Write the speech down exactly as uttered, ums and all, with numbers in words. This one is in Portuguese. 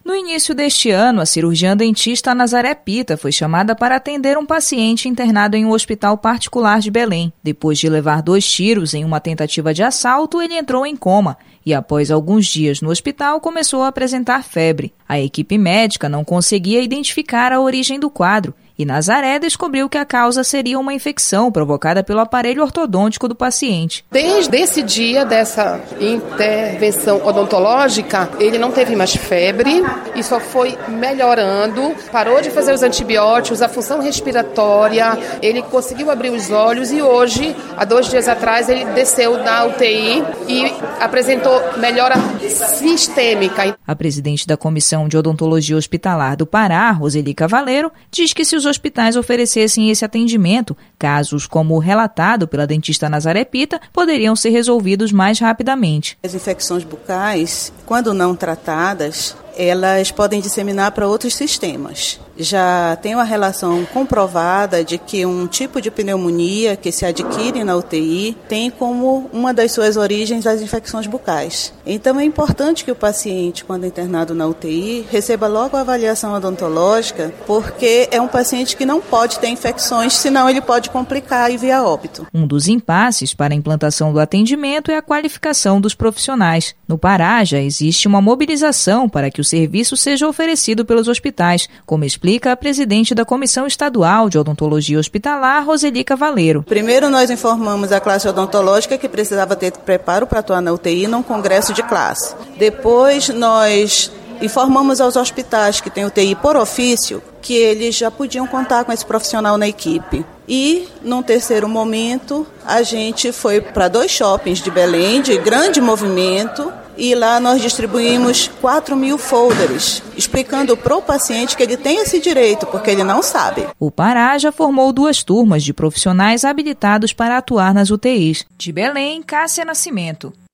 No início deste ano, a cirurgiã dentista Nazaré Pita foi chamada para atender um paciente internado em um hospital particular de Belém. Depois de levar dois tiros em uma tentativa de assalto, ele entrou em coma e, após alguns dias no hospital, começou a apresentar febre. A equipe médica não conseguia identificar a origem do quadro e Nazaré descobriu que a causa seria uma infecção provocada pelo aparelho ortodôntico do paciente. Desde esse dia dessa intervenção odontológica, ele não teve mais febre e só foi melhorando, parou de fazer os antibióticos, a função respiratória, ele conseguiu abrir os olhos e hoje, há dois dias atrás, ele desceu da U T I e apresentou melhora sistêmica. A presidente da Comissão de Odontologia Hospitalar do Pará, Roseli Cavaleiro, diz que se os hospitais oferecessem esse atendimento, casos como o relatado pela dentista Nazaré Pita poderiam ser resolvidos mais rapidamente. As infecções bucais, quando não tratadas, elas podem disseminar para outros sistemas. Já tem uma relação comprovada de que um tipo de pneumonia que se adquire na U T I tem como uma das suas origens as infecções bucais. Então é importante que o paciente, quando internado na U T I, receba logo a avaliação odontológica, porque é um paciente que não pode ter infecções, senão ele pode complicar e vir a óbito. Um dos impasses para a implantação do atendimento é a qualificação dos profissionais. No Pará já existe uma mobilização para que o serviço seja oferecido pelos hospitais, como explica a presidente da Comissão Estadual de Odontologia Hospitalar, Roseli Cavaleiro. Primeiro nós informamos a classe odontológica que precisava ter preparo para atuar na U T I num congresso de classe. Depois nós informamos aos hospitais que têm U T I por ofício que eles já podiam contar com esse profissional na equipe. E, num terceiro momento, a gente foi para dois shoppings de Belém, de grande movimento, e lá nós distribuímos quatro mil folders, explicando para o paciente que ele tem esse direito, porque ele não sabe. O Pará já formou duas turmas de profissionais habilitados para atuar nas U T Is. De Belém, Cássia Nascimento.